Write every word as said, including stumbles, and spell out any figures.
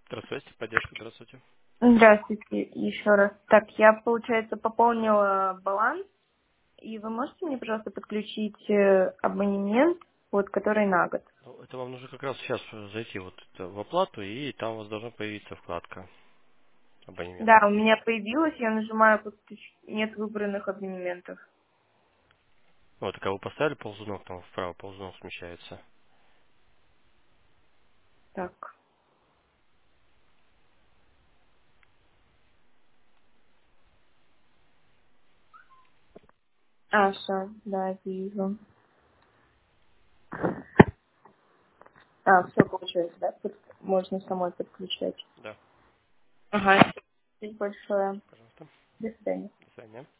Здравствуйте, поддержка, здравствуйте. Здравствуйте еще раз. Так, я, получается, пополнила баланс, и вы можете мне, пожалуйста, подключить э, абонемент, вот, который на год? Ну, это вам нужно как раз сейчас зайти вот это в оплату, и там у вас должна появиться вкладка абонемент. Да, у меня появилось, я нажимаю, подключ- нет выбранных абонементов. Вот, когда вы поставили ползунок, там вправо ползунок смещается. Так, а, все, да, вижу. А, все получается, да? Под- Можно самой подключать. Да, Ага, спасибо большое. пожалуйста. До свидания. До свидания.